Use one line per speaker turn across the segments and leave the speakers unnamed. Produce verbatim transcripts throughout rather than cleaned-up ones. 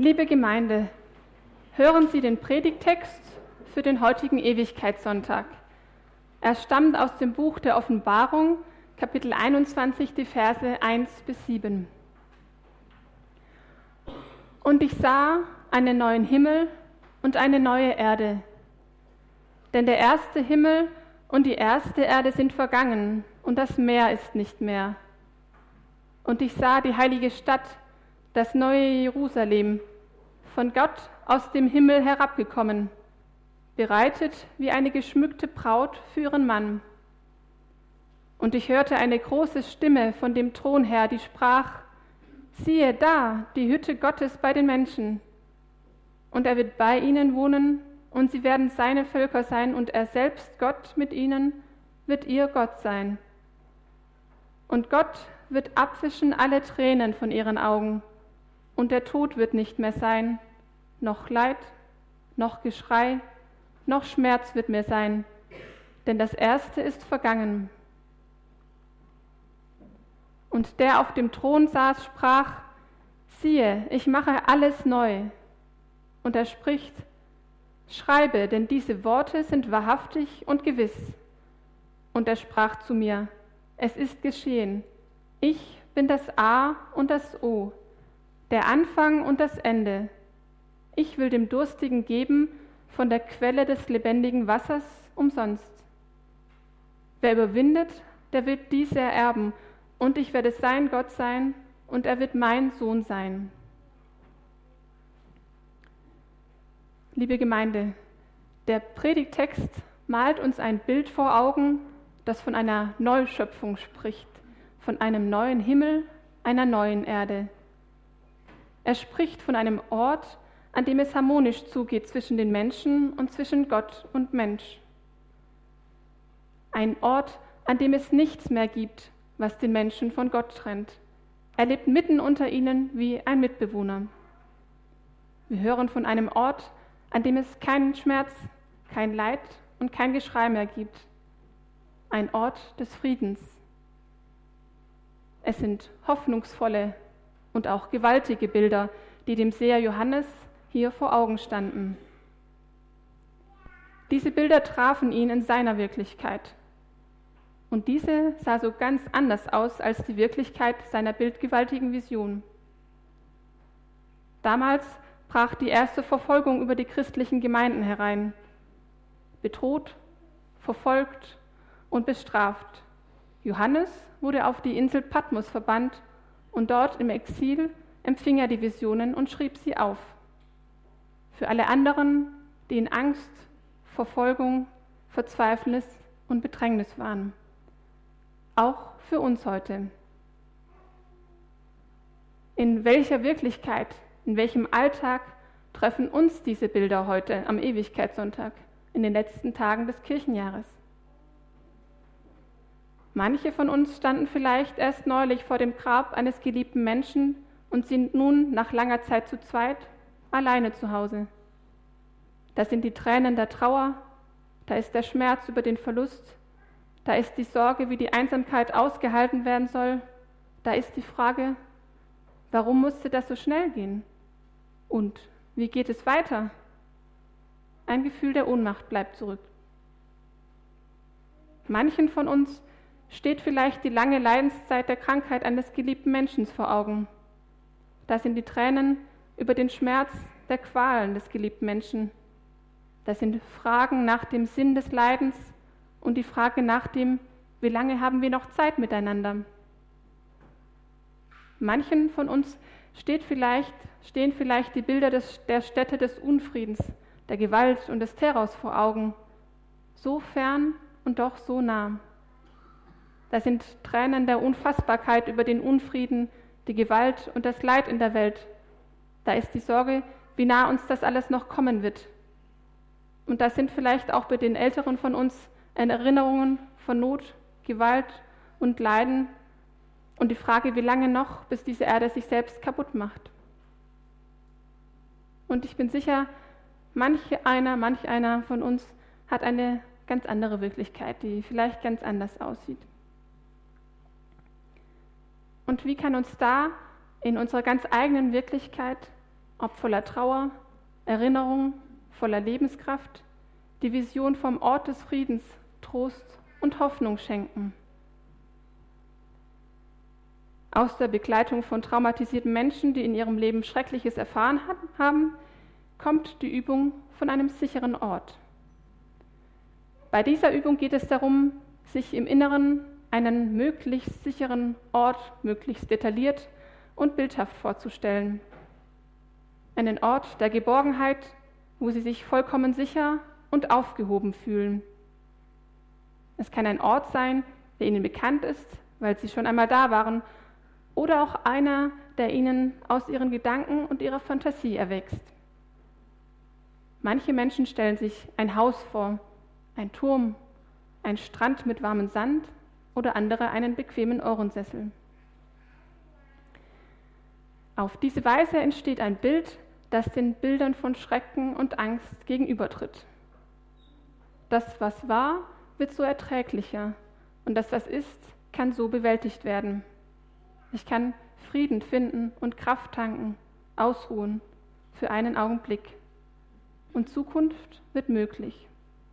Liebe Gemeinde, hören Sie den Predigttext für den heutigen Ewigkeitssonntag. Er stammt aus dem Buch der Offenbarung, Kapitel einundzwanzig, die Verse eins bis sieben. Und ich sah einen neuen Himmel und eine neue Erde. Denn der erste Himmel und die erste Erde sind vergangen, und das Meer ist nicht mehr. Und ich sah die heilige Stadt, das neue Jerusalem, von Gott aus dem Himmel herabgekommen, bereitet wie eine geschmückte Braut für ihren Mann. Und ich hörte eine große Stimme von dem Thron her, die sprach: Siehe da, die Hütte Gottes bei den Menschen. Und er wird bei ihnen wohnen, und sie werden seine Völker sein, und er selbst, Gott mit ihnen, wird ihr Gott sein. Und Gott wird abwischen alle Tränen von ihren Augen, und der Tod wird nicht mehr sein, noch Leid, noch Geschrei, noch Schmerz wird mehr sein, denn das Erste ist vergangen. Und der auf dem Thron saß, sprach: Siehe, ich mache alles neu. Und er spricht: Schreibe, denn diese Worte sind wahrhaftig und gewiss. Und er sprach zu mir: Es ist geschehen. Ich bin das A und das O, der Anfang und das Ende. Ich will dem Durstigen geben von der Quelle des lebendigen Wassers umsonst. Wer überwindet, der wird dies ererben, und ich werde sein Gott sein, und er wird mein Sohn sein. Liebe Gemeinde, der Predigttext malt uns ein Bild vor Augen, das von einer Neuschöpfung spricht, von einem neuen Himmel, einer neuen Erde. Er spricht von einem Ort, an dem es harmonisch zugeht zwischen den Menschen und zwischen Gott und Mensch. Ein Ort, an dem es nichts mehr gibt, was den Menschen von Gott trennt. Er lebt mitten unter ihnen wie ein Mitbewohner. Wir hören von einem Ort, an dem es keinen Schmerz, kein Leid und kein Geschrei mehr gibt. Ein Ort des Friedens. Es sind hoffnungsvolle und auch gewaltige Bilder, die dem Seher Johannes hier vor Augen standen. Diese Bilder trafen ihn in seiner Wirklichkeit. Und diese sah so ganz anders aus als die Wirklichkeit seiner bildgewaltigen Vision. Damals brach die erste Verfolgung über die christlichen Gemeinden herein. Bedroht, verfolgt und bestraft. Johannes wurde auf die Insel Patmos verbannt und dort im Exil empfing er die Visionen und schrieb sie auf. Für alle anderen, die in Angst, Verfolgung, Verzweiflung und Bedrängnis waren. Auch für uns heute. In welcher Wirklichkeit, in welchem Alltag treffen uns diese Bilder heute am Ewigkeitssonntag, in den letzten Tagen des Kirchenjahres? Manche von uns standen vielleicht erst neulich vor dem Grab eines geliebten Menschen und sind nun nach langer Zeit zu zweit alleine zu Hause. Da sind die Tränen der Trauer, da ist der Schmerz über den Verlust, da ist die Sorge, wie die Einsamkeit ausgehalten werden soll, da ist die Frage, warum musste das so schnell gehen? Und wie geht es weiter? Ein Gefühl der Ohnmacht bleibt zurück. Manchen von uns steht vielleicht die lange Leidenszeit der Krankheit eines geliebten Menschen vor Augen. Da sind die Tränen über den Schmerz der Qualen des geliebten Menschen. Das sind Fragen nach dem Sinn des Leidens und die Frage nach dem, wie lange haben wir noch Zeit miteinander? Manchen von uns steht vielleicht, stehen vielleicht die Bilder des, der Städte des Unfriedens, der Gewalt und des Terrors vor Augen. So fern und doch so nah. Da sind Tränen der Unfassbarkeit über den Unfrieden, die Gewalt und das Leid in der Welt. Da ist die Sorge, wie nah uns das alles noch kommen wird. Und da sind vielleicht auch bei den Älteren von uns Erinnerungen von Not, Gewalt und Leiden und die Frage, wie lange noch, bis diese Erde sich selbst kaputt macht. Und ich bin sicher, manch einer, manch einer von uns hat eine ganz andere Wirklichkeit, die vielleicht ganz anders aussieht. Und wie kann uns da in unserer ganz eigenen Wirklichkeit ob voller Trauer, Erinnerung, voller Lebenskraft, die Vision vom Ort des Friedens, Trost und Hoffnung schenken. Aus der Begleitung von traumatisierten Menschen, die in ihrem Leben Schreckliches erfahren haben, kommt die Übung von einem sicheren Ort. Bei dieser Übung geht es darum, sich im Inneren einen möglichst sicheren Ort, möglichst detailliert und bildhaft vorzustellen. Einen Ort der Geborgenheit, wo sie sich vollkommen sicher und aufgehoben fühlen. Es kann ein Ort sein, der ihnen bekannt ist, weil sie schon einmal da waren, oder auch einer, der ihnen aus ihren Gedanken und ihrer Fantasie erwächst. Manche Menschen stellen sich ein Haus vor, ein Turm, ein Strand mit warmem Sand oder andere einen bequemen Ohrensessel. Auf diese Weise entsteht ein Bild, das den Bildern von Schrecken und Angst gegenübertritt. Das, was war, wird so erträglicher und das, was ist, kann so bewältigt werden. Ich kann Frieden finden und Kraft tanken, ausruhen für einen Augenblick. Und Zukunft wird möglich.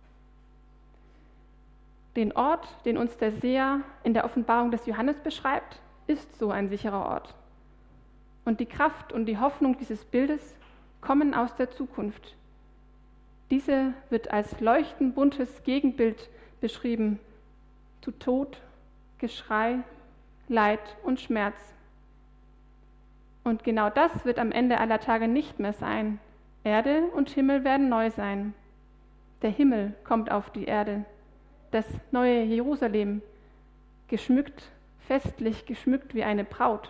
Den Ort, den uns der Seher in der Offenbarung des Johannes beschreibt, ist so ein sicherer Ort. Und die Kraft und die Hoffnung dieses Bildes kommen aus der Zukunft. Diese wird als leuchtend buntes Gegenbild beschrieben zu Tod, Geschrei, Leid und Schmerz. Und genau das wird am Ende aller Tage nicht mehr sein. Erde und Himmel werden neu sein. Der Himmel kommt auf die Erde. Das neue Jerusalem, geschmückt, festlich geschmückt wie eine Braut.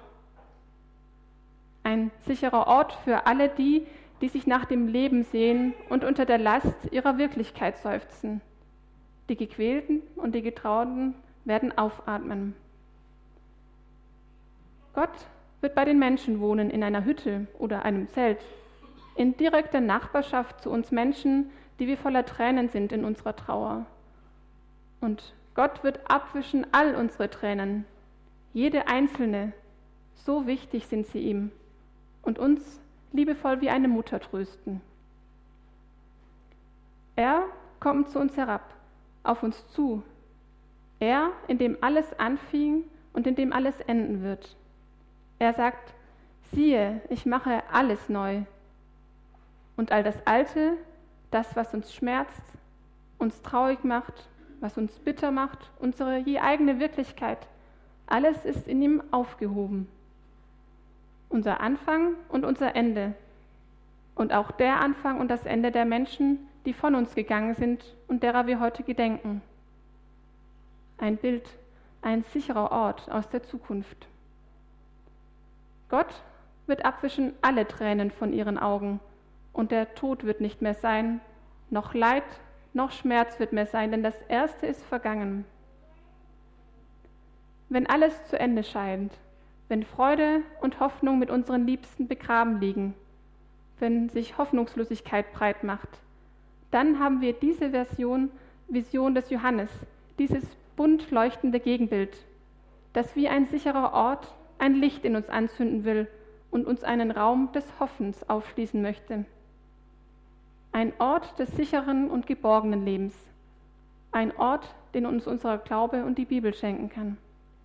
Ein sicherer Ort für alle die, die sich nach dem Leben sehen und unter der Last ihrer Wirklichkeit seufzen. Die Gequälten und die Getrauten werden aufatmen. Gott wird bei den Menschen wohnen in einer Hütte oder einem Zelt, in direkter Nachbarschaft zu uns Menschen, die wir voller Tränen sind in unserer Trauer. Und Gott wird abwischen all unsere Tränen, jede einzelne, so wichtig sind sie ihm, und uns liebevoll wie eine Mutter trösten. Er kommt zu uns herab, auf uns zu, er, in dem alles anfing und in dem alles enden wird. Er sagt, siehe, ich mache alles neu. Und all das Alte, das, was uns schmerzt, uns traurig macht, was uns bitter macht, unsere je eigene Wirklichkeit, alles ist in ihm aufgehoben. Unser Anfang und unser Ende. Und auch der Anfang und das Ende der Menschen, die von uns gegangen sind und derer wir heute gedenken. Ein Bild, ein sicherer Ort aus der Zukunft. Gott wird abwischen alle Tränen von ihren Augen, und der Tod wird nicht mehr sein, noch Leid, noch Schmerz wird mehr sein, denn das Erste ist vergangen. Wenn alles zu Ende scheint, wenn Freude und Hoffnung mit unseren Liebsten begraben liegen, wenn sich Hoffnungslosigkeit breit macht, dann haben wir diese Version, Vision des Johannes, dieses bunt leuchtende Gegenbild, das wie ein sicherer Ort ein Licht in uns anzünden will und uns einen Raum des Hoffens aufschließen möchte. Ein Ort des sicheren und geborgenen Lebens. Ein Ort, den uns unser Glaube und die Bibel schenken kann.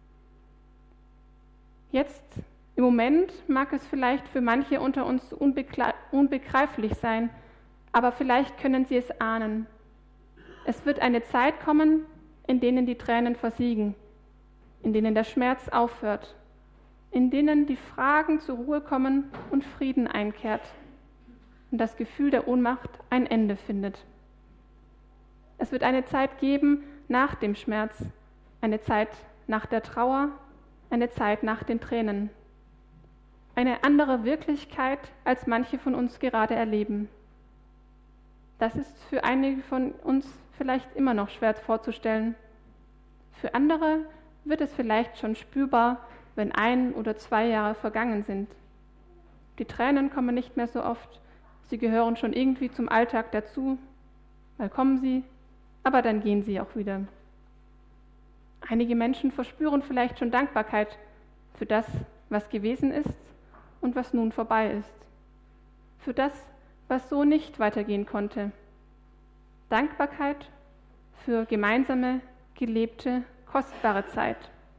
Jetzt, im Moment, mag es vielleicht für manche unter uns unbegreiflich sein, aber vielleicht können sie es ahnen. Es wird eine Zeit kommen, in denen die Tränen versiegen, in denen der Schmerz aufhört, in denen die Fragen zur Ruhe kommen und Frieden einkehrt und das Gefühl der Ohnmacht ein Ende findet. Es wird eine Zeit geben nach dem Schmerz, eine Zeit nach der Trauer, eine Zeit nach den Tränen. Eine andere Wirklichkeit, als manche von uns gerade erleben. Das ist für einige von uns vielleicht immer noch schwer vorzustellen. Für andere wird es vielleicht schon spürbar, wenn ein oder zwei Jahre vergangen sind. Die Tränen kommen nicht mehr so oft, sie gehören schon irgendwie zum Alltag dazu. Mal kommen sie, aber dann gehen sie auch wieder. Einige Menschen verspüren vielleicht schon Dankbarkeit für das, was gewesen ist und was nun vorbei ist. für das, was so nicht weitergehen konnte. Dankbarkeit für gemeinsame, gelebte, kostbare Zeit.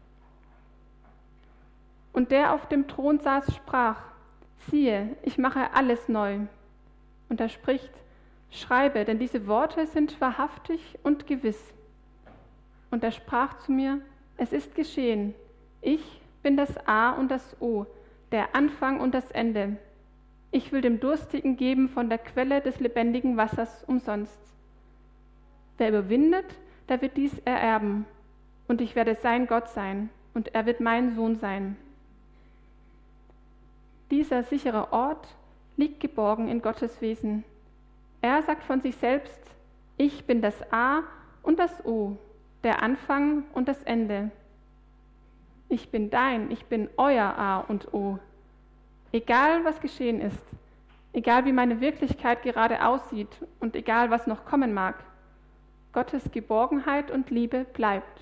Und der auf dem Thron saß, sprach: Siehe, ich mache alles neu. Und er spricht: Schreibe, denn diese Worte sind wahrhaftig und gewiss. Und er sprach zu mir: Es ist geschehen. Ich bin das A und das O, der Anfang und das Ende. Ich will dem Durstigen geben von der Quelle des lebendigen Wassers umsonst. Wer überwindet, der wird dies ererben. Und ich werde sein Gott sein, und er wird mein Sohn sein. Dieser sichere Ort liegt geborgen in Gottes Wesen. Er sagt von sich selbst: Ich bin das A und das O, der Anfang und das Ende. Ich bin dein, ich bin euer A und O. Egal, was geschehen ist, egal wie meine Wirklichkeit gerade aussieht und egal, was noch kommen mag, Gottes Geborgenheit und Liebe bleibt.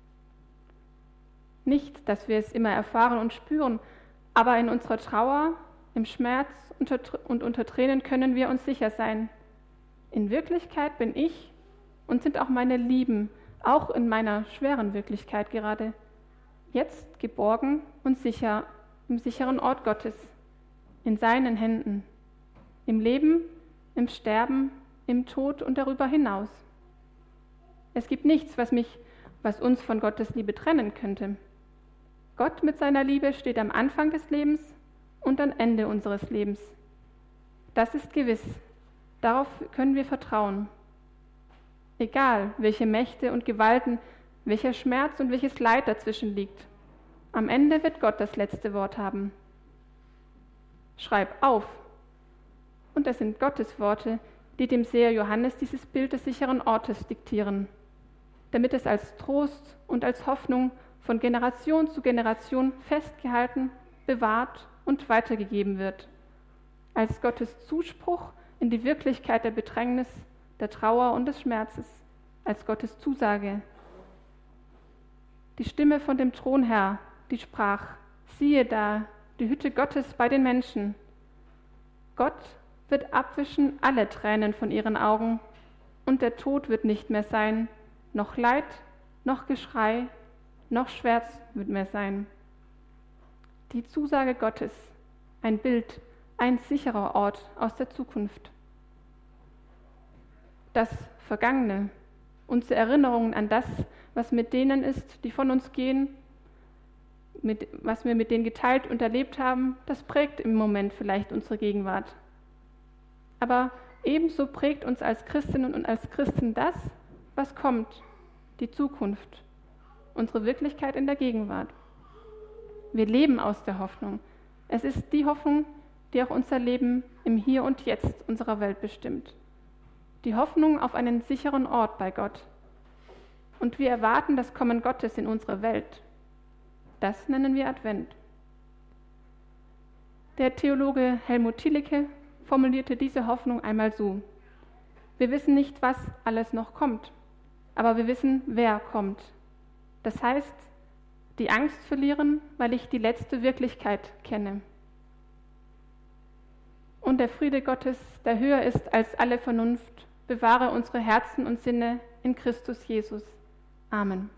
Nicht, dass wir es immer erfahren und spüren, aber in unserer Trauer, im Schmerz und unter Tränen können wir uns sicher sein. In Wirklichkeit bin ich und sind auch meine Lieben, auch in meiner schweren Wirklichkeit gerade, jetzt geborgen und sicher im sicheren Ort Gottes, in seinen Händen, im Leben, im Sterben, im Tod und darüber hinaus. Es gibt nichts, was mich, was uns von Gottes Liebe trennen könnte. Gott mit seiner Liebe steht am Anfang des Lebens und am Ende unseres Lebens. Das ist gewiss. Darauf können wir vertrauen. Egal, welche Mächte und Gewalten, welcher Schmerz und welches Leid dazwischen liegt, am Ende wird Gott das letzte Wort haben. Schreib auf. Und es sind Gottes Worte, die dem Seher Johannes dieses Bild des sicheren Ortes diktieren, damit es als Trost und als Hoffnung von Generation zu Generation festgehalten, bewahrt und weitergegeben wird, als Gottes Zuspruch in die Wirklichkeit der Bedrängnis, der Trauer und des Schmerzes, als Gottes Zusage. Die Stimme von dem Thronherr, die sprach: Siehe da, die Hütte Gottes bei den Menschen. Gott wird abwischen alle Tränen von ihren Augen, und der Tod wird nicht mehr sein, noch Leid, noch Geschrei, noch Schmerz wird mehr sein. Die Zusage Gottes, ein Bild, ein sicherer Ort aus der Zukunft. Das Vergangene, unsere Erinnerungen an das, was mit denen ist, die von uns gehen, mit, was wir mit denen geteilt und erlebt haben, das prägt im Moment vielleicht unsere Gegenwart. Aber ebenso prägt uns als Christinnen und als Christen das, was kommt, die Zukunft, unsere Wirklichkeit in der Gegenwart. Wir leben aus der Hoffnung. Es ist die Hoffnung, die auch unser Leben im Hier und Jetzt unserer Welt bestimmt. Die Hoffnung auf einen sicheren Ort bei Gott. Und wir erwarten das Kommen Gottes in unsere Welt. Das nennen wir Advent. Der Theologe Helmut Thielicke formulierte diese Hoffnung einmal so: Wir wissen nicht, was alles noch kommt, aber wir wissen, wer kommt. Das heißt, die Angst verlieren, weil ich die letzte Wirklichkeit kenne. Und der Friede Gottes, der höher ist als alle Vernunft, bewahre unsere Herzen und Sinne in Christus Jesus. Amen.